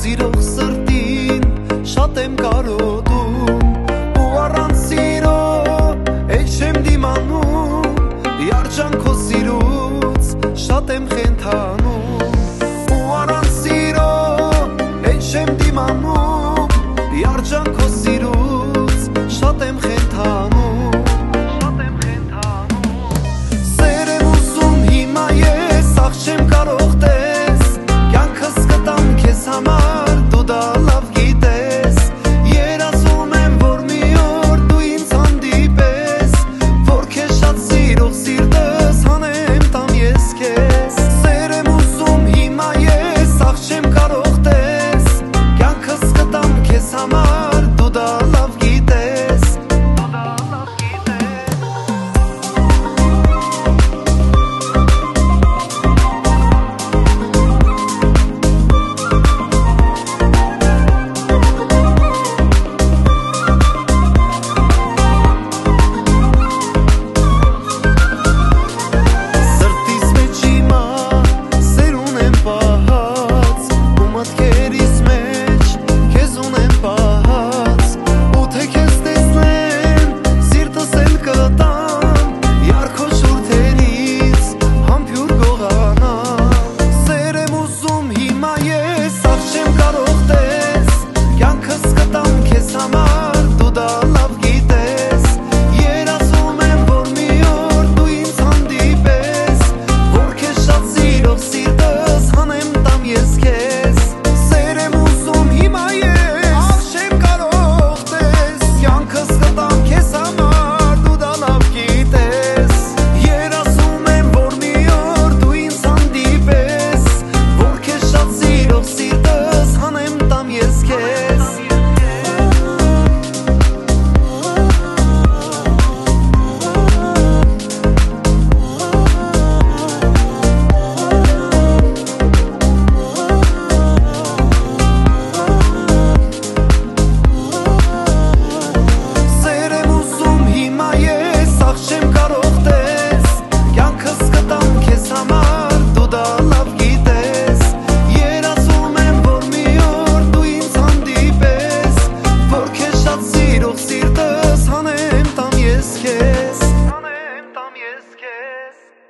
սիրող սրտին շատ եմ կարոտում ու առանց սիրո էլ չեմ դիմանում Երջանքո սիրուց շատ եմ խենթանում ու առանց սիրո էլ չեմ դիմանում Երջանքո սիրուց շատ եմ խենթանում Սեր եմ ուզում հիմա ես ախ չեմ կարող տես Կյանքս կտամ քեզ համար դու դա լավ գիտես Երազում եմ որ մի օր դու ինձ հանդիպես Որ քեզ շատ սիրող սիրտս հանեմ տամ ես քեզ Սեր եմ ուզում հիմա ես ախ չեմ կարող տես Կյանքս կտամ քեզ համար դու դա լավ գիտես Սրտիս մեջ հիմա սեր ունեմ պահած ու մտքերիս մեջ քեզ ունեմ պահած ու թե քեզ տեսնեմ սիրտս էլ կտամ Ярքո շուրթերից համբյուր գողանամ Սեր եմ ուզում հիմա ես ախ չեմ կարող տես Կյանքս կտամ քեզ համար դու դա լավ գիտես Երազում եմ որ մի օր դու ինձ հանդիպես Որ քեզ շատ սիրող սիրտս հանեմ տամ ես քեզ Սեր եմ ուզում հիմա ես ախ չեմ կարող տես Կյանքս կտամ քեզ համար դու դա լավ գիտես Երազում եմ որ մի օր դու ինձ հանդիպես Որ քեզ շատ սիրող սիրտս հանեմ տամ ես քեզ Սեր եմ ուզում հիմա ես ախ չեմ կարող տես Կյանքս կտամ քեզ համար դու դա լավ գիտես Երազում եմ որ մի օր դու ինձ հանդիպես Որ քեզ շատ սիրող սիրտս հանեմ տամ ես քեզ